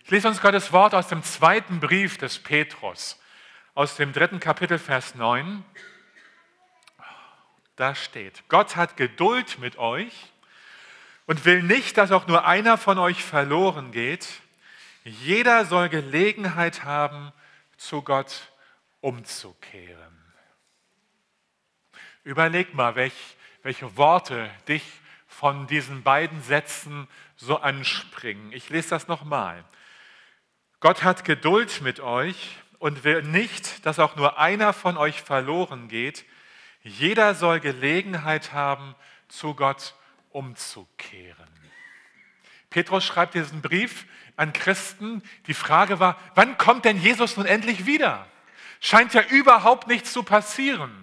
Ich lese uns Gottes Wort aus dem zweiten Brief des Petrus, aus dem 3. Kapitel, Vers 9. Da steht: Gott hat Geduld mit euch und will nicht, dass auch nur einer von euch verloren geht. Jeder soll Gelegenheit haben, zu Gott umzukehren. Überleg mal, welche Worte dich von diesen beiden Sätzen so anspringen. Ich lese das nochmal. Gott hat Geduld mit euch und will nicht, dass auch nur einer von euch verloren geht. Jeder soll Gelegenheit haben, zu Gott umzukehren. Petrus schreibt diesen Brief an Christen. Die Frage war, wann kommt denn Jesus nun endlich wieder? Scheint ja überhaupt nichts zu passieren.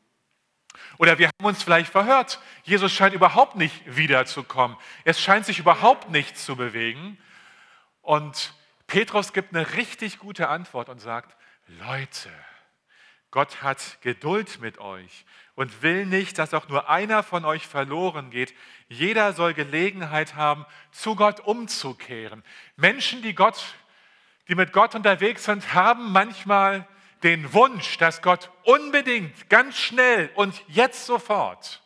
Oder wir haben uns vielleicht verhört. Jesus scheint überhaupt nicht wiederzukommen. Es scheint sich überhaupt nichts zu bewegen. Und Petrus gibt eine richtig gute Antwort und sagt: Leute, Gott hat Geduld mit euch und will nicht, dass auch nur einer von euch verloren geht. Jeder soll Gelegenheit haben, zu Gott umzukehren. Menschen, die mit Gott unterwegs sind, haben manchmal den Wunsch, dass Gott unbedingt, ganz schnell und jetzt sofort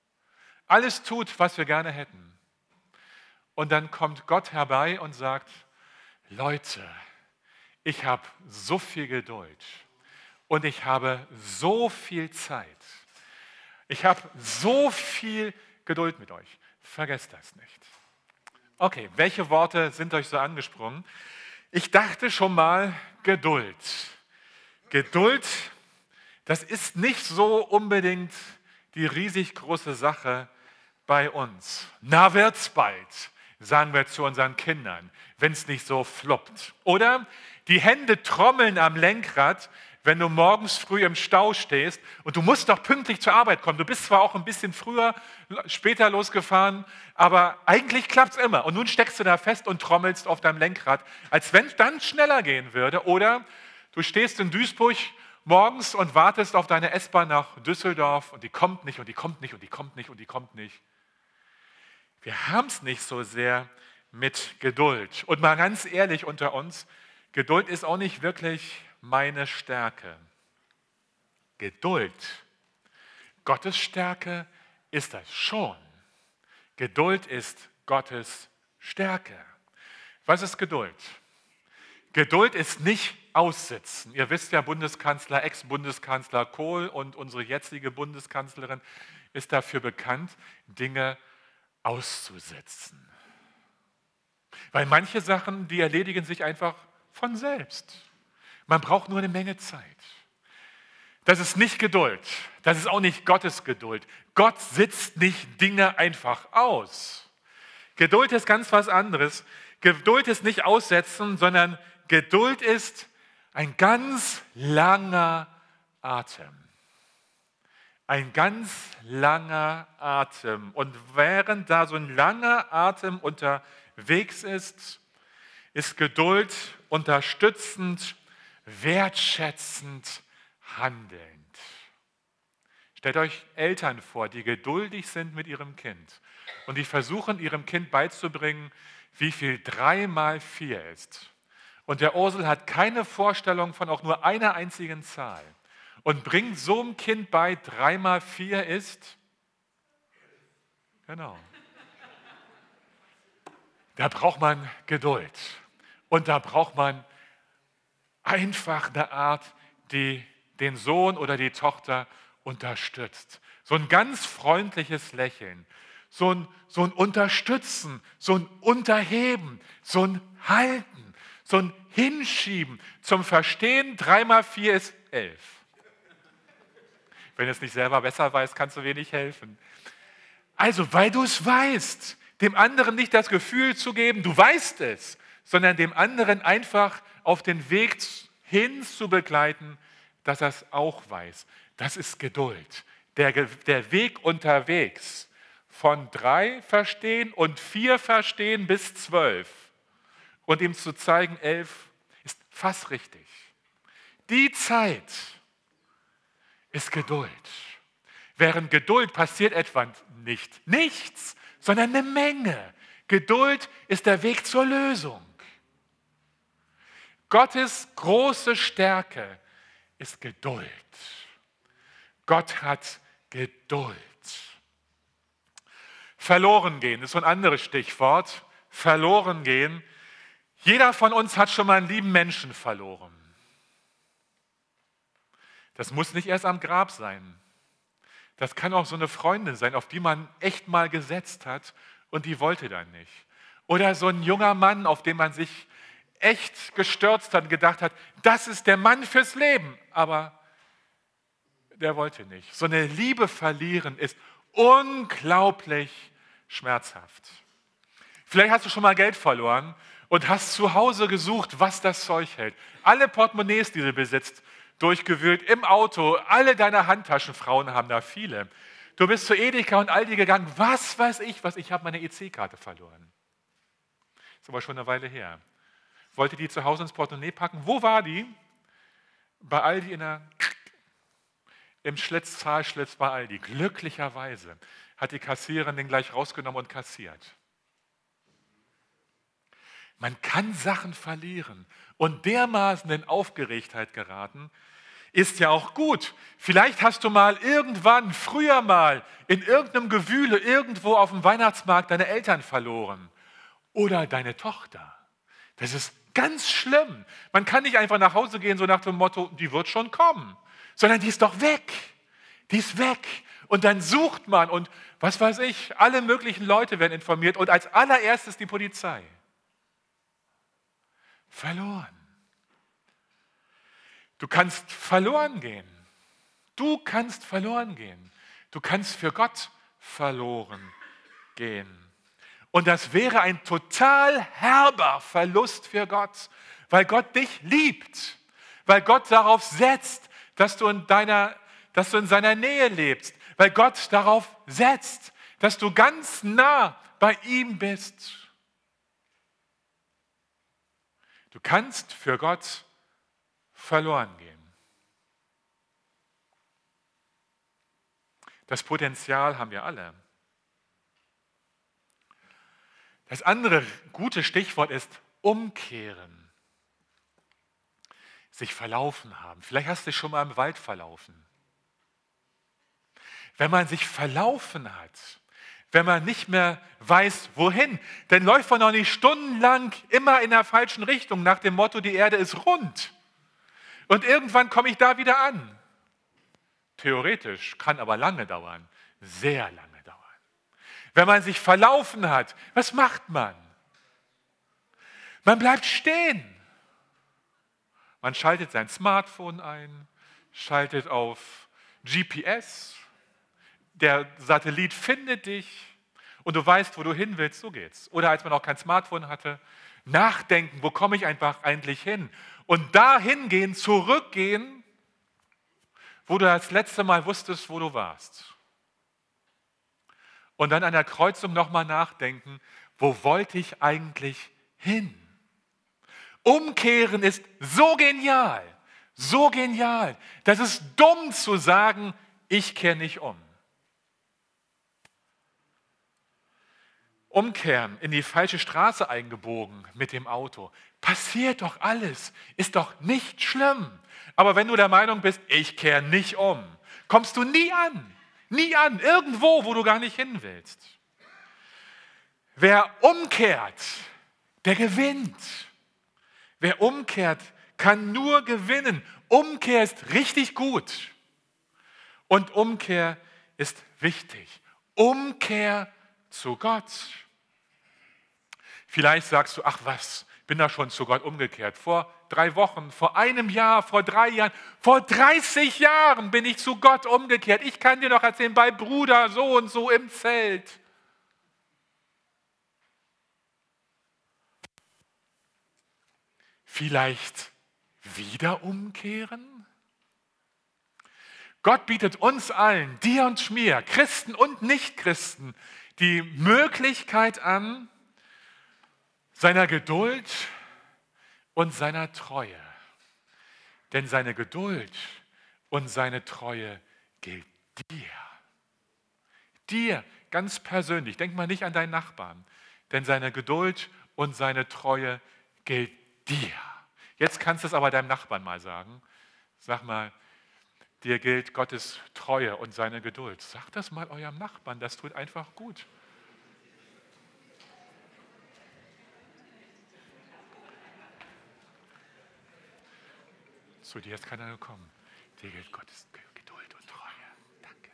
alles tut, was wir gerne hätten. Und dann kommt Gott herbei und sagt: Leute, ich habe so viel Geduld und ich habe so viel Zeit. Ich habe so viel Geduld mit euch. Vergesst das nicht. Okay, welche Worte sind euch so angesprungen? Ich dachte schon mal, Geduld. Geduld, das ist nicht so unbedingt die riesig große Sache bei uns. Na, wird's bald, sagen wir zu unseren Kindern, wenn es nicht so fluppt. Oder die Hände trommeln am Lenkrad, wenn du morgens früh im Stau stehst und du musst doch pünktlich zur Arbeit kommen. Du bist zwar auch ein bisschen später losgefahren, aber eigentlich klappt es immer. Und nun steckst du da fest und trommelst auf deinem Lenkrad, als wenn es dann schneller gehen würde. Oder du stehst in Duisburg morgens und wartest auf deine S-Bahn nach Düsseldorf und die kommt nicht und die kommt nicht und die kommt nicht und die kommt nicht. Wir haben es nicht so sehr mit Geduld. Und mal ganz ehrlich unter uns, Geduld ist auch nicht wirklich meine Stärke. Geduld, Gottes Stärke ist das schon. Geduld ist Gottes Stärke. Was ist Geduld? Geduld ist nicht aussitzen. Ihr wisst ja, Bundeskanzler, Ex-Bundeskanzler Kohl und unsere jetzige Bundeskanzlerin ist dafür bekannt, Dinge auszusitzen. Weil manche Sachen, die erledigen sich einfach von selbst. Man braucht nur eine Menge Zeit. Das ist nicht Geduld. Das ist auch nicht Gottes Geduld. Gott sitzt nicht Dinge einfach aus. Geduld ist ganz was anderes. Geduld ist nicht aussetzen, sondern Geduld ist ein ganz langer Atem. Ein ganz langer Atem. Und während da so ein langer Atem unterwegs ist, ist Geduld unterstützend, wertschätzend, handelnd. Stellt euch Eltern vor, die geduldig sind mit ihrem Kind und die versuchen, ihrem Kind beizubringen, wie viel 3 mal 4 ist. Und der Ursel hat keine Vorstellung von auch nur einer einzigen Zahl und bringt so einem Kind bei, 3 mal 4 ist, genau. Da braucht man Geduld und da braucht man einfach eine Art, die den Sohn oder die Tochter unterstützt. So ein ganz freundliches Lächeln, so ein Unterstützen, so ein Unterheben, so ein Halten, so ein Hinschieben zum Verstehen. 3 mal 4 ist 11. Wenn du es nicht selber besser weißt, kannst du wenig helfen. Also, weil du es weißt, dem anderen nicht das Gefühl zu geben, du weißt es, sondern dem anderen einfach auf den Weg hin zu begleiten, dass er es auch weiß. Das ist Geduld. Der Weg unterwegs von 3 verstehen und 4 verstehen bis 12 und ihm zu zeigen, 11 ist fast richtig. Die Zeit ist Geduld. Während Geduld passiert etwa nicht nichts, sondern eine Menge. Geduld ist der Weg zur Lösung. Gottes große Stärke ist Geduld. Gott hat Geduld. Verloren gehen ist so ein anderes Stichwort. Verloren gehen. Jeder von uns hat schon mal einen lieben Menschen verloren. Das muss nicht erst am Grab sein. Das kann auch so eine Freundin sein, auf die man echt mal gesetzt hat und die wollte dann nicht. Oder so ein junger Mann, auf den man sich echt gestürzt hat und gedacht hat, das ist der Mann fürs Leben, aber der wollte nicht. So eine Liebe verlieren ist unglaublich schmerzhaft. Vielleicht hast du schon mal Geld verloren und hast zu Hause gesucht, was das Zeug hält. Alle Portemonnaies, die du besitzt, durchgewühlt, im Auto, alle deine Handtaschen, Frauen haben da viele. Du bist zu Edeka und Aldi gegangen, was weiß ich, ich habe meine EC-Karte verloren. Ist aber schon eine Weile her. Wollte die zu Hause ins Portemonnaie packen. Wo war die? Bei Aldi im Zahlschlitz bei Aldi. Glücklicherweise hat die Kassiererin den gleich rausgenommen und kassiert. Man kann Sachen verlieren und dermaßen in Aufgeregtheit geraten, ist ja auch gut. Vielleicht hast du mal irgendwann, früher mal, in irgendeinem Gewühle, irgendwo auf dem Weihnachtsmarkt deine Eltern verloren oder deine Tochter. Das ist ganz schlimm. Man kann nicht einfach nach Hause gehen, so nach dem Motto, die wird schon kommen, sondern die ist doch weg. Die ist weg. Und dann sucht man und was weiß ich, alle möglichen Leute werden informiert und als allererstes die Polizei. Verloren. Du kannst verloren gehen. Du kannst verloren gehen. Du kannst für Gott verloren gehen. Und das wäre ein total herber Verlust für Gott, weil Gott dich liebt, weil Gott darauf setzt, dass du in seiner Nähe lebst, weil Gott darauf setzt, dass du ganz nah bei ihm bist. Du kannst für Gott verloren gehen. Das Potenzial haben wir alle. Das andere gute Stichwort ist umkehren. Sich verlaufen haben. Vielleicht hast du dich schon mal im Wald verlaufen. Wenn man sich verlaufen hat, wenn man nicht mehr weiß, wohin, dann läuft man noch nicht stundenlang immer in der falschen Richtung nach dem Motto, die Erde ist rund. Und irgendwann komme ich da wieder an. Theoretisch, kann aber lange dauern, sehr lange dauern. Wenn man sich verlaufen hat, was macht man? Man bleibt stehen. Man schaltet sein Smartphone ein, schaltet auf GPS, der Satellit findet dich und du weißt, wo du hin willst, so geht's. Oder als man auch kein Smartphone hatte, nachdenken, wo komme ich einfach eigentlich hin? Und dahin gehen, zurückgehen, wo du das letzte Mal wusstest, wo du warst. Und dann an der Kreuzung nochmal nachdenken, wo wollte ich eigentlich hin? Umkehren ist so genial, das ist dumm zu sagen, ich kehre nicht um. Umkehren, in die falsche Straße eingebogen mit dem Auto. Passiert doch alles, ist doch nicht schlimm. Aber wenn du der Meinung bist, ich kehre nicht um, kommst du nie an, irgendwo, wo du gar nicht hin willst. Wer umkehrt, der gewinnt. Wer umkehrt, kann nur gewinnen. Umkehr ist richtig gut. Und Umkehr ist wichtig. Umkehr zu Gott. Vielleicht sagst du, ach was, bin da schon zu Gott umgekehrt. Vor 3 Wochen, vor einem Jahr, vor 3 Jahren, vor 30 Jahren bin ich zu Gott umgekehrt. Ich kann dir doch erzählen, bei Bruder so und so im Zelt. Vielleicht wieder umkehren? Gott bietet uns allen, dir und mir, Christen und Nichtchristen, die Möglichkeit an, seiner Geduld und seiner Treue. Denn seine Geduld und seine Treue gilt dir. Dir ganz persönlich. Denk mal nicht an deinen Nachbarn. Denn seine Geduld und seine Treue gilt dir. Jetzt kannst du es aber deinem Nachbarn mal sagen. Sag mal, dir gilt Gottes Treue und seine Geduld. Sagt das mal eurem Nachbarn, das tut einfach gut. Zu dir ist keiner gekommen. Dir gilt Gottes Geduld und Treue. Danke.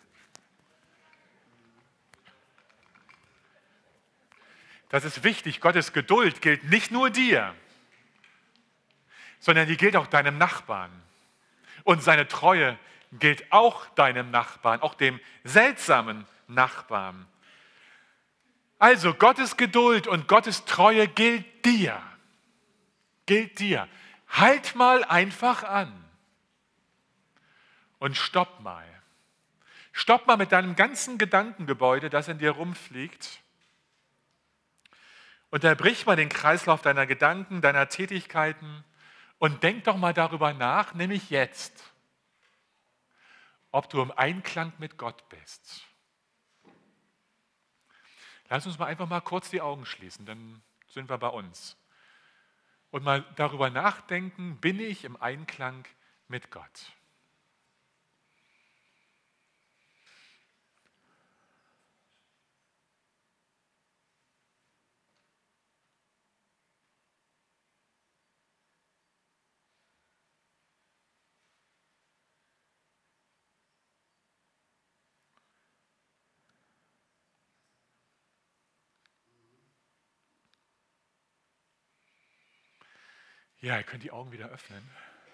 Das ist wichtig. Gottes Geduld gilt nicht nur dir, sondern die gilt auch deinem Nachbarn. Und seine Treue gilt auch deinem Nachbarn, auch dem seltsamen Nachbarn. Also Gottes Geduld und Gottes Treue gilt dir. Gilt dir. Halt mal einfach an. Und stopp mal. Stopp mal mit deinem ganzen Gedankengebäude, das in dir rumfliegt. Unterbrich mal den Kreislauf deiner Gedanken, deiner Tätigkeiten und denk doch mal darüber nach, nämlich jetzt, ob du im Einklang mit Gott bist. Lass uns mal einfach mal kurz die Augen schließen, dann sind wir bei uns. Und mal darüber nachdenken, bin ich im Einklang mit Gott? Ja, ihr könnt die Augen wieder öffnen.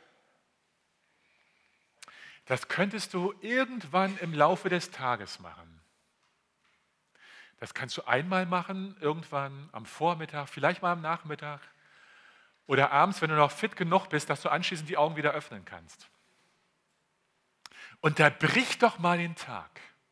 Das könntest du irgendwann im Laufe des Tages machen. Das kannst du einmal machen, irgendwann am Vormittag, vielleicht mal am Nachmittag oder abends, wenn du noch fit genug bist, dass du anschließend die Augen wieder öffnen kannst. Unterbrich doch mal den Tag.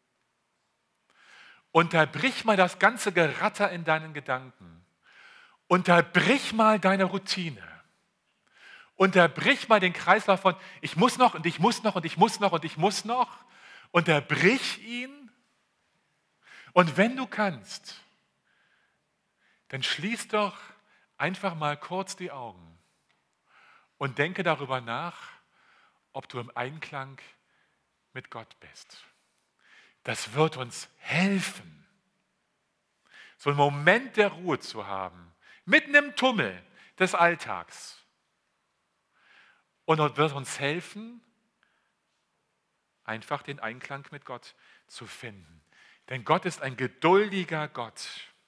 Unterbrich mal das ganze Geratter in deinen Gedanken. Unterbrich mal deine Routine. Unterbrich mal den Kreislauf von ich muss noch und ich muss noch und ich muss noch und ich muss noch. Unterbrich ihn. Und wenn du kannst, dann schließ doch einfach mal kurz die Augen und denke darüber nach, ob du im Einklang mit Gott bist. Das wird uns helfen, so einen Moment der Ruhe zu haben, mitten im Tummel des Alltags. Und wird uns helfen, einfach den Einklang mit Gott zu finden. Denn Gott ist ein geduldiger Gott,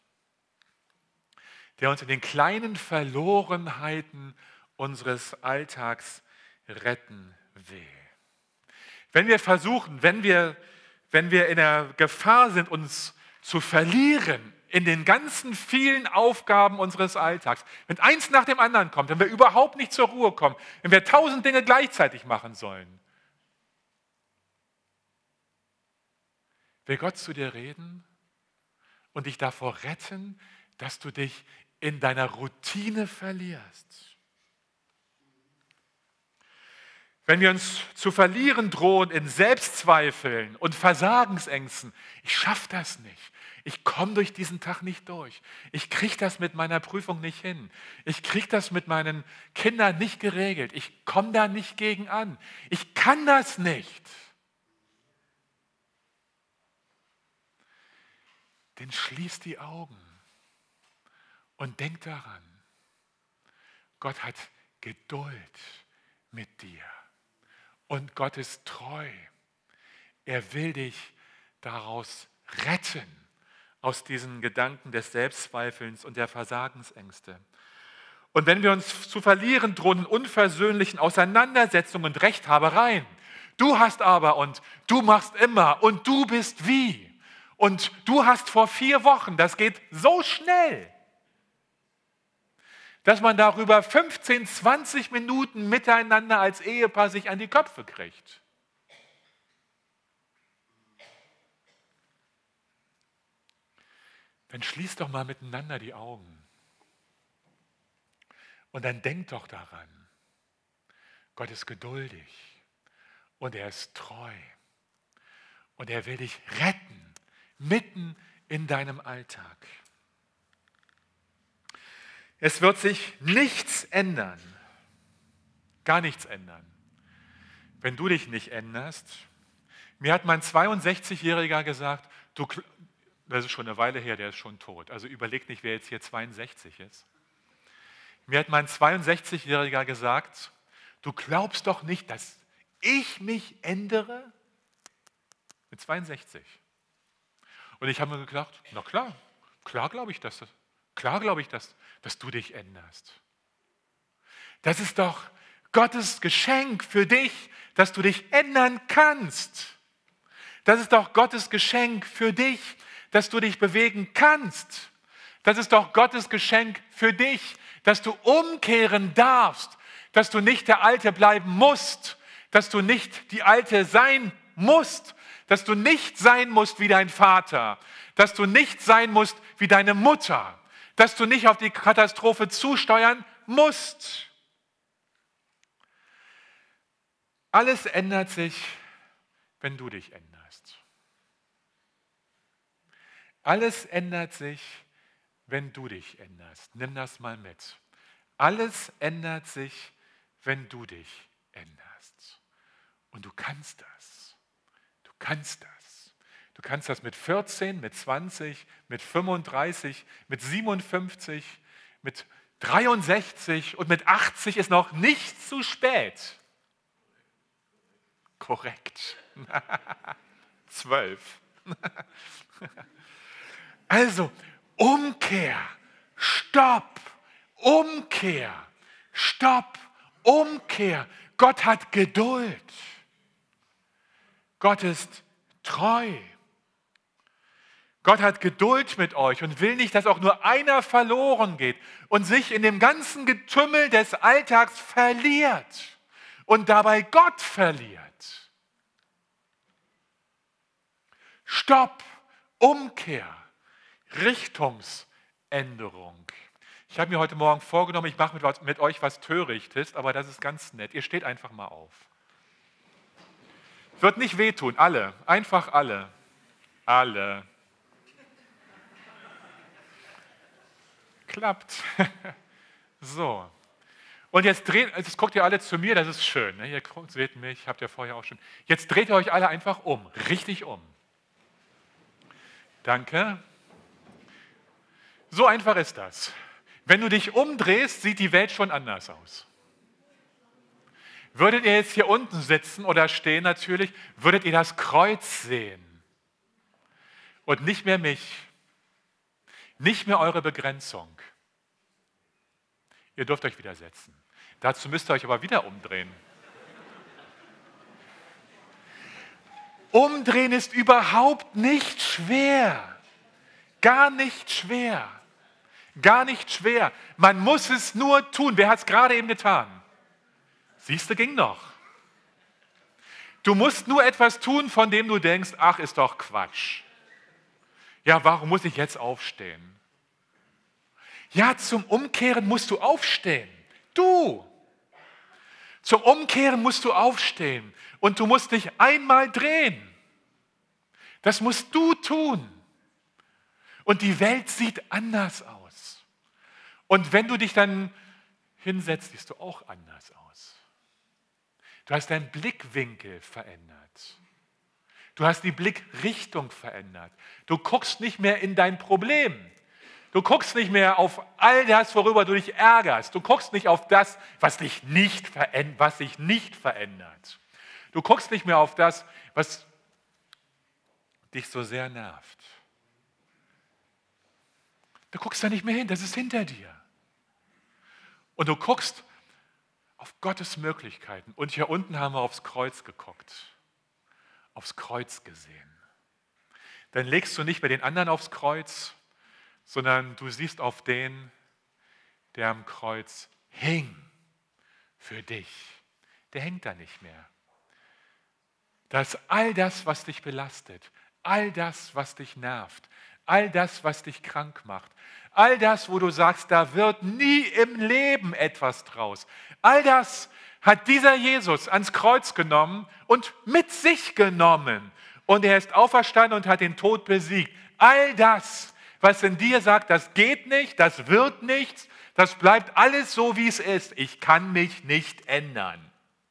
der uns in den kleinen Verlorenheiten unseres Alltags retten will. Wenn wir versuchen, wenn wir in der Gefahr sind, uns zu verlieren in den ganzen vielen Aufgaben unseres Alltags, wenn eins nach dem anderen kommt, wenn wir überhaupt nicht zur Ruhe kommen, wenn wir 1000 Dinge gleichzeitig machen sollen, will Gott zu dir reden und dich davor retten, dass du dich in deiner Routine verlierst. Wenn wir uns zu verlieren drohen in Selbstzweifeln und Versagensängsten, ich schaffe das nicht, ich komme durch diesen Tag nicht durch, ich kriege das mit meiner Prüfung nicht hin, ich kriege das mit meinen Kindern nicht geregelt, ich komme da nicht gegen an, ich kann das nicht. Dann schließ die Augen und denk daran, Gott hat Geduld mit dir. Und Gott ist treu. Er will dich daraus retten, aus diesen Gedanken des Selbstzweifelns und der Versagensängste. Und wenn wir uns zu verlieren drohen in unversöhnlichen Auseinandersetzungen und Rechthabereien, du hast aber und du machst immer und du bist wie und du hast vor 4 Wochen, das geht so schnell, dass man darüber 15, 20 Minuten miteinander als Ehepaar sich an die Köpfe kriegt. Dann schließt doch mal miteinander die Augen. Und dann denkt doch daran, Gott ist geduldig und er ist treu. Und er will dich retten, mitten in deinem Alltag. Es wird sich nichts ändern, Gar nichts ändern. Wenn du dich nicht änderst, mir hat mein 62-Jähriger gesagt, das ist schon eine Weile her, der ist schon tot, also überleg nicht, wer jetzt hier 62 ist. Mir hat mein 62-Jähriger gesagt, du glaubst doch nicht, dass ich mich ändere? Mit 62. Und ich habe mir gedacht, na klar glaube ich das. Klar glaube ich, dass du dich änderst. Das ist doch Gottes Geschenk für dich, dass du dich ändern kannst. Das ist doch Gottes Geschenk für dich, dass du dich bewegen kannst. Das ist doch Gottes Geschenk für dich, dass du umkehren darfst, dass du nicht der Alte bleiben musst, dass du nicht die Alte sein musst, dass du nicht sein musst wie dein Vater, dass du nicht sein musst wie deine Mutter, dass du nicht auf die Katastrophe zusteuern musst. Alles ändert sich, wenn du dich änderst. Alles ändert sich, wenn du dich änderst. Nimm das mal mit. Alles ändert sich, wenn du dich änderst. Und du kannst das. Du kannst das. Du kannst das mit 14, mit 20, mit 35, mit 57, mit 63 und mit 80 ist noch nicht zu spät. Korrekt. 12. Also, Umkehr, Stopp, Umkehr, Stopp, Umkehr. Gott hat Geduld. Gott ist treu. Gott hat Geduld mit euch und will nicht, dass auch nur einer verloren geht und sich in dem ganzen Getümmel des Alltags verliert und dabei Gott verliert. Stopp, Umkehr, Richtungsänderung. Ich habe mir heute Morgen vorgenommen, ich mache mit euch was Törichtes, aber das ist ganz nett. Ihr steht einfach mal auf. Wird nicht wehtun, alle, einfach alle. Alle. Klappt. So. Und jetzt guckt ihr alle zu mir, das ist schön. Ne? Ihr seht mich, habt ihr vorher auch schon. Jetzt dreht ihr euch alle einfach um, richtig um. Danke. So einfach ist das. Wenn du dich umdrehst, sieht die Welt schon anders aus. Würdet ihr jetzt hier unten sitzen oder stehen natürlich, würdet ihr das Kreuz sehen. Und nicht mehr mich. Nicht mehr eure Begrenzung. Ihr dürft euch wieder setzen. Dazu müsst ihr euch aber wieder umdrehen. Umdrehen ist überhaupt nicht schwer. Gar nicht schwer. Gar nicht schwer. Man muss es nur tun. Wer hat es gerade eben getan? Siehst du, ging noch. Du musst nur etwas tun, von dem du denkst, ach, ist doch Quatsch. Ja, warum muss ich jetzt aufstehen? Ja, zum Umkehren musst du aufstehen. Du. Zum Umkehren musst du aufstehen. Und du musst dich einmal drehen. Das musst du tun. Und die Welt sieht anders aus. Und wenn du dich dann hinsetzt, siehst du auch anders aus. Du hast deinen Blickwinkel verändert. Du hast die Blickrichtung verändert. Du guckst nicht mehr in dein Problem. Du guckst nicht mehr auf all das, worüber du dich ärgerst. Du guckst nicht auf das, was sich nicht verändert. Du guckst nicht mehr auf das, was dich so sehr nervt. Du guckst da nicht mehr hin, das ist hinter dir. Und du guckst auf Gottes Möglichkeiten. Und hier unten haben wir aufs Kreuz geguckt, aufs Kreuz gesehen. Dann legst du nicht mehr den anderen aufs Kreuz, sondern du siehst auf den, der am Kreuz hing für dich. Der hängt da nicht mehr. Da ist all das, was dich belastet, all das, was dich nervt, all das, was dich krank macht, all das, wo du sagst, da wird nie im Leben etwas draus. All das hat dieser Jesus ans Kreuz genommen und mit sich genommen. Und er ist auferstanden und hat den Tod besiegt. All das, was in dir sagt, das geht nicht, das wird nichts, Das bleibt alles so, wie es ist. Ich kann mich nicht ändern.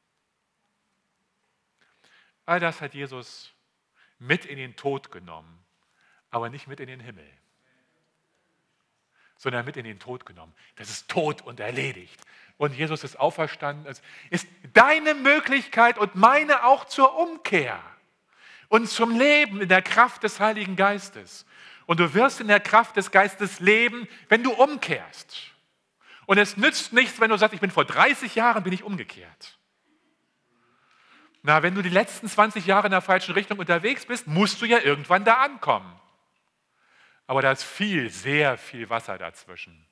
All das hat Jesus mit in den Tod genommen, aber nicht mit in den Himmel, sondern mit in den Tod genommen. Das ist tot und erledigt. Und Jesus ist auferstanden. Es ist deine Möglichkeit und meine auch zur Umkehr und zum Leben in der Kraft des Heiligen Geistes. Und du wirst in der Kraft des Geistes leben, wenn du umkehrst. Und es nützt nichts, wenn du sagst, ich bin vor 30 Jahren bin ich umgekehrt. Na, wenn du die letzten 20 Jahre in der falschen Richtung unterwegs bist, musst du ja irgendwann da ankommen. Aber da ist sehr viel Wasser dazwischen.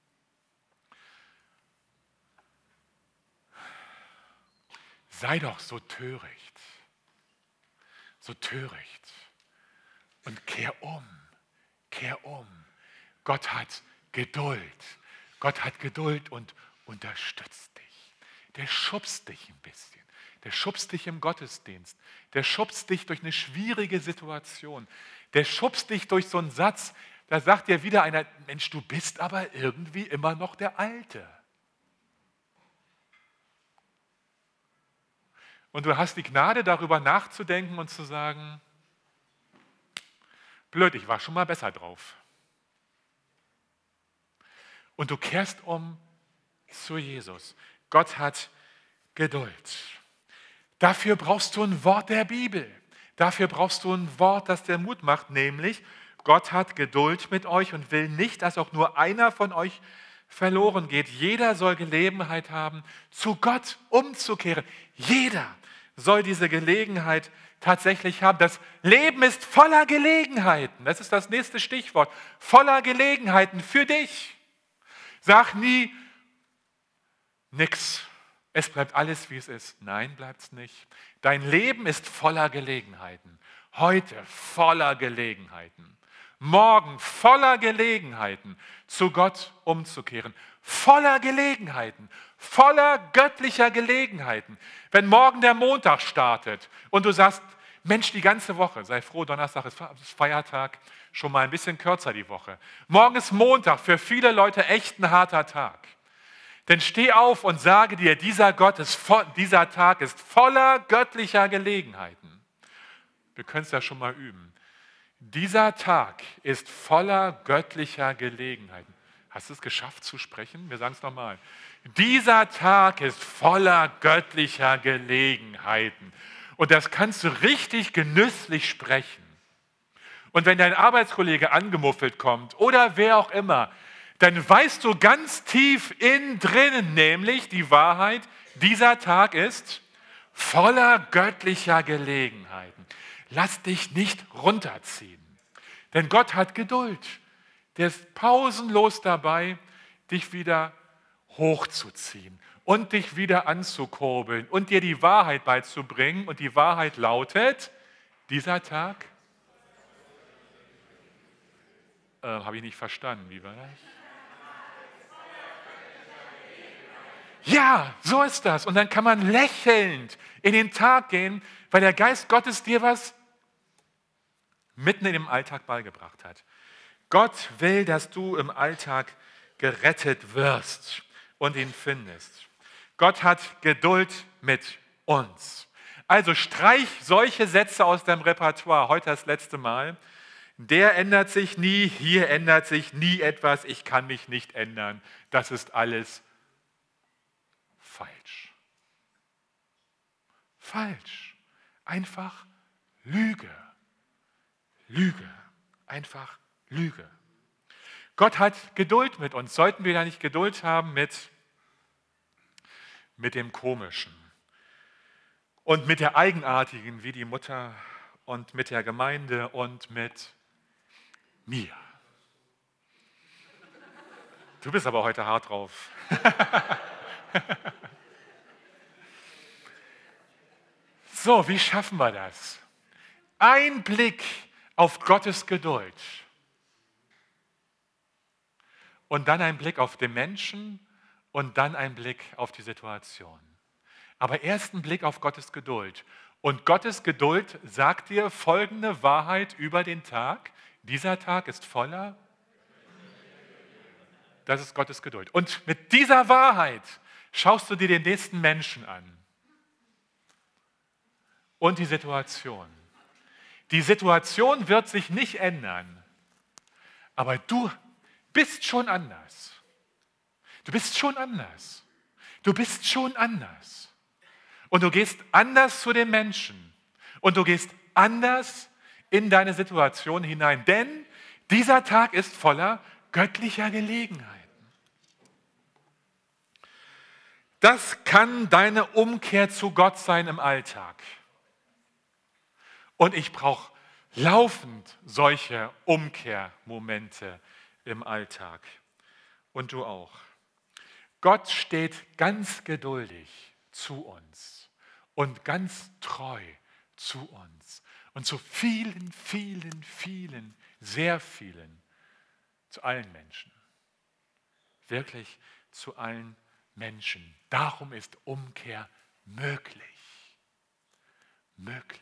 Sei doch so töricht und kehr um. Gott hat Geduld. Gott hat Geduld und unterstützt dich. Der schubst dich ein bisschen. Der schubst dich im Gottesdienst. Der schubst dich durch eine schwierige Situation. Der schubst dich durch so einen Satz, da sagt dir wieder einer, Mensch, du bist aber irgendwie immer noch der Alte. Und du hast die Gnade, darüber nachzudenken und zu sagen, blöd, ich war schon mal besser drauf. Und du kehrst um zu Jesus. Gott hat Geduld. Dafür brauchst du ein Wort der Bibel. Dafür brauchst du ein Wort, das dir Mut macht, nämlich Gott hat Geduld mit euch und will nicht, dass auch nur einer von euch verloren geht. Jeder soll Gelegenheit haben, zu Gott umzukehren. Jeder soll diese Gelegenheit tatsächlich haben. Das Leben ist voller Gelegenheiten. Das ist das nächste Stichwort. Voller Gelegenheiten für dich. Sag nie, nix. Es bleibt alles, wie es ist. Nein, bleibt es nicht. Dein Leben ist voller Gelegenheiten. Heute voller Gelegenheiten. Morgen voller Gelegenheiten, zu Gott umzukehren. Voller Gelegenheiten, voller göttlicher Gelegenheiten. Wenn morgen der Montag startet und du sagst, Mensch, die ganze Woche, sei froh, Donnerstag ist Feiertag, schon mal ein bisschen kürzer die Woche. Morgen ist Montag, für viele Leute echt ein harter Tag. Denn steh auf und sage dir, dieser Tag ist voller göttlicher Gelegenheiten. Wir können es ja schon mal üben. Dieser Tag ist voller göttlicher Gelegenheiten. Hast du es geschafft zu sprechen? Wir sagen es nochmal. Dieser Tag ist voller göttlicher Gelegenheiten. Und das kannst du richtig genüsslich sprechen. Und wenn dein Arbeitskollege angemuffelt kommt oder wer auch immer, dann weißt du ganz tief innen drinnen, nämlich die Wahrheit, dieser Tag ist voller göttlicher Gelegenheiten. Lass dich nicht runterziehen, denn Gott hat Geduld. Der ist pausenlos dabei, dich wieder hochzuziehen und dich wieder anzukurbeln und dir die Wahrheit beizubringen. Und die Wahrheit lautet, dieser Tag, habe ich nicht verstanden, wie war das? Ja, so ist das. Und dann kann man lächelnd in den Tag gehen, weil der Geist Gottes dir was mitten in dem Alltag beigebracht hat. Gott will, dass du im Alltag gerettet wirst und ihn findest. Gott hat Geduld mit uns. Also streich solche Sätze aus deinem Repertoire, heute das letzte Mal. Der ändert sich nie, hier ändert sich nie etwas, ich kann mich nicht ändern. Das ist alles falsch. Falsch. Einfach Lüge. Lüge. Einfach Lüge. Gott hat Geduld mit uns. Sollten wir da nicht Geduld haben mit dem Komischen und mit der Eigenartigen wie die Mutter und mit der Gemeinde und mit mir. Du bist aber heute hart drauf. So, wie schaffen wir das? Ein Blick auf Gottes Geduld und dann ein Blick auf den Menschen und dann ein Blick auf die Situation. Aber erst ein Blick auf Gottes Geduld. Und Gottes Geduld sagt dir folgende Wahrheit über den Tag. Dieser Tag ist voller. Das ist Gottes Geduld. Und mit dieser Wahrheit schaust du dir den nächsten Menschen an und die Situation. Die Situation wird sich nicht ändern, aber du bist schon anders. Du bist schon anders. Du bist schon anders. Und du gehst anders zu den Menschen. Und du gehst anders in deine Situation hinein. Denn dieser Tag ist voller göttlicher Gelegenheiten. Das kann deine Umkehr zu Gott sein im Alltag. Und ich brauche laufend solche Umkehrmomente im Alltag. Und du auch. Gott steht ganz geduldig zu uns und ganz treu zu uns. Und zu vielen, vielen, vielen, sehr vielen, zu allen Menschen. Wirklich zu allen Menschen. Darum ist Umkehr möglich. Möglich.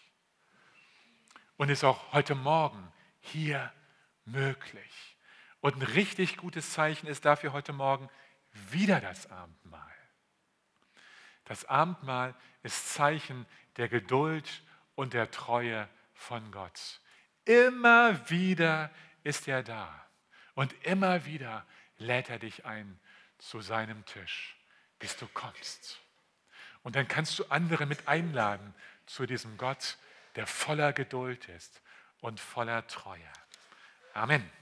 Und ist auch heute Morgen hier möglich. Und ein richtig gutes Zeichen ist dafür heute Morgen wieder das Abendmahl. Das Abendmahl ist Zeichen der Geduld und der Treue von Gott. Immer wieder ist er da und immer wieder lädt er dich ein zu seinem Tisch, bis du kommst. Und dann kannst du andere mit einladen zu diesem Gott, der voller Geduld ist und voller Treue. Amen.